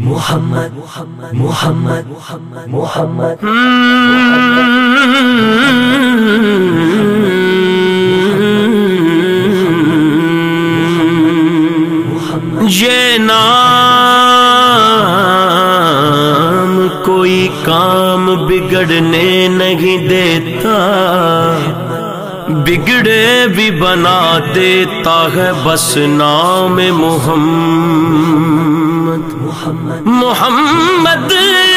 محمد محمد محمد یہ نام کوئی کام بگڑنے نہیں دیتا، بگڑے بھی بنا دیتا ہے بس نام محمد۔ محمد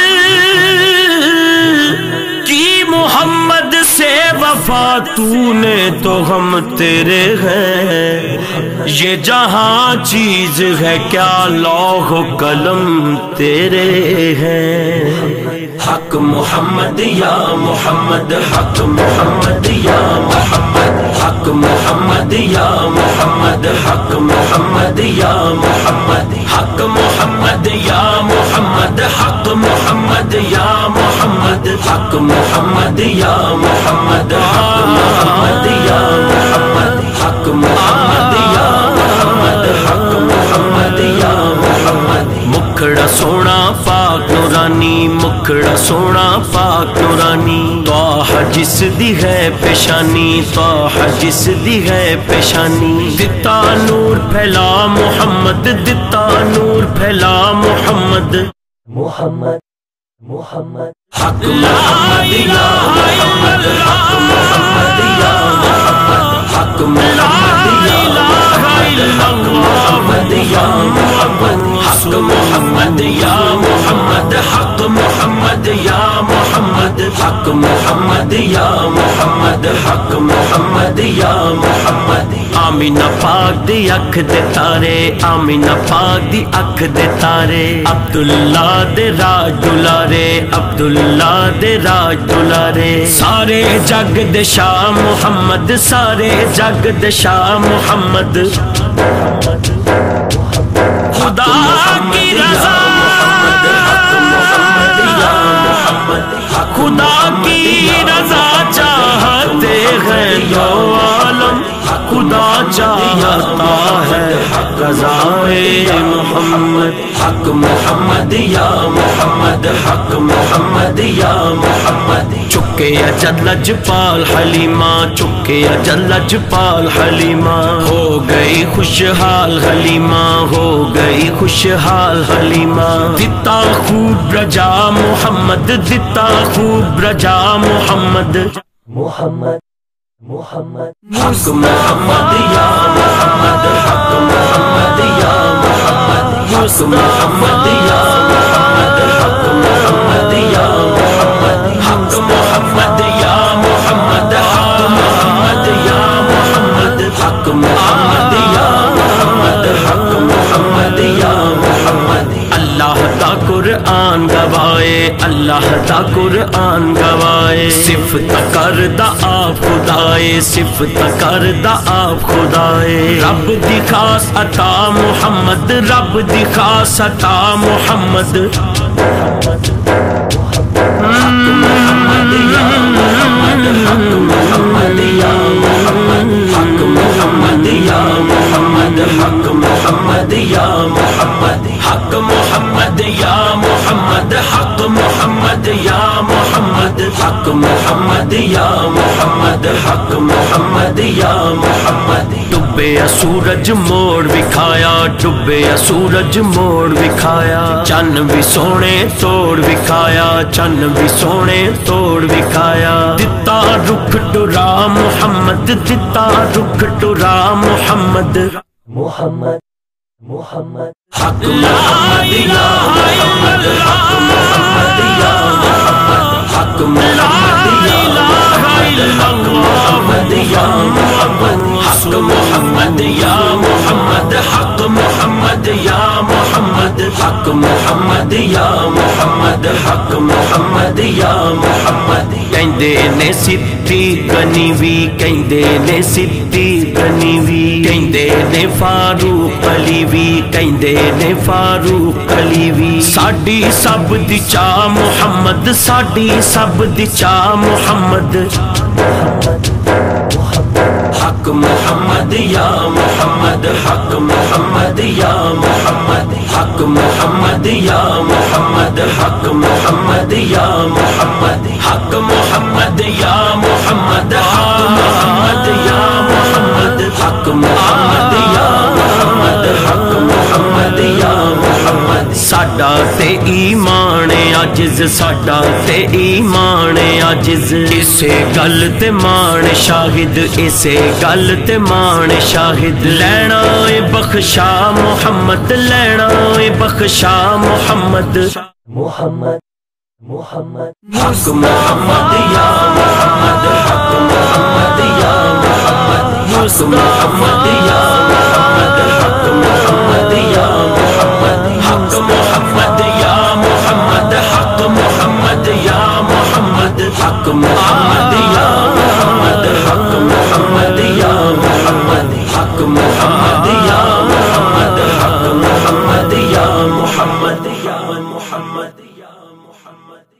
کی محمد سے وفا تو نے تو ہم تیرے ہیں، یہ جہاں چیز ہے کیا لوح و قلم تیرے ہیں۔ حق محمد یا محمد، حق محمد یا محمد، حق محمد یا محمد، حق محمد یا محمد، حق محمد یا محمد، حق محمد یا محمد، حق محمد یا محمد، حق محمد یا محمد، حق محمد یا محمد، حق محمد یا محمد۔ مکھڑا سونا پاک نورانی، مکھڑا سونا پاک نورانی، طه جس دی ہے پیشانی، طه جس دی ہے پیشانی، دتا نور پھیلا محمد، دتا نور پھیلا محمد۔ محمد محمد حق محمد یا محمد، حق محمد یا محمد، حق محمد یا محمد، حق محمد یا محمد، حق محمد یا محمد، حق محمد یا محمد، حق محمد یا محمد، حق محمد یا محمد۔ آمینہ پاک دی اکھ دے تارے، آمینہ پاک دی اکھ دے تارے، عبداللہ دے راج دلارے، عبداللہ دے راج دلارے، سارے جگ دے شاہ محمد، سارے جگ دے شاہ محمد۔ خدا کی رضا، خدا کی رضا چاہتے ہیں دو عالم، خدا چاہتا ہے قضائے محمد۔ حق محمد یا محمد، حق محمد یا محمد۔ چکے اجل لجپال حلیمہ، چکے اجل لجپال حلیمہ، ہو گئی خوشحال حلیمہ، ہو گئی خوشحال حلیمہ۔ دتا خوب رجا محمد، دتا خوب رجا محمد۔ محمد محمد حق محمد یا محمد، حق محمد یا محمد، حق محمد یا محمد، حق محمد یا محمد، حق محمد یا محمد، حق محمد یا محمد، حق محمد یا محمد، حق محمد یا محمد۔ اللہ دا قرآن گوائے، اللہ دا قرآن گوائے، صفت کردہ آپ خدائے، صفت کردہ آپ خدائے۔ رب دی خاص عطا محمد، رب دی خاص عطا محمد۔ حق محمد یا محمد، حق محمد یا محمد، حق محمد یا محمد، حق محمد یا محمد، حق محمد یا محمد، حق محمد یا محمد، حق محمد یا محمد، حق محمد یا محمد۔ ڈبیا سورج موڑ وکھایا، ڈبیا سورج موڑ وکھایا، چن بھی سونے توڑ وکھایا، چن بھی سونے توڑ وکھایا۔ دتا رخ ٹرا محمد، دتا رخ ٹرا محمد۔ محمد محمد حق محمد یا محمد، حق محمد یا محمد، حق محمد یا محمد، حق محمد یا محمد، حق محمد یا محمد، حق محمد یا محمد، حق محمد یا محمد، حق محمد یا محمد۔ کہندے نے سدھی گنی وی، کہندے نے سدھی گنی وی، کہندے نے فاروق علی وی، کہندے نے فاروق علی وی۔ ساڈی سب دی چاہ محمد، ساڈی سب دی چاہ محمد۔ حق محمد یا محمد، حق محمد یا محمد، حق محمد یا محمد حق محمد یا محمد حق محمد یا محمد حق محمد یا محمد حق محمد یا محمد حق محمد یا محمد ساڈا تے ایمان عاجز ساڈا تے ایمان عاجز اسے گل تے مان شاہد اسے گل تے مان شاہد لینا اے بخشا محمد لینا اے بخشا محمد محمد محمد حق محمد یا محمد حق محمد یا محمد حق محمد یا محمد حق محمد یا محمد حق محمد یا محمد حق محمد یا محمد حق محمد یا محمد حق محمد یا محمد حق محمد یا محمد حق محمد یا محمد یا محمد یا محمد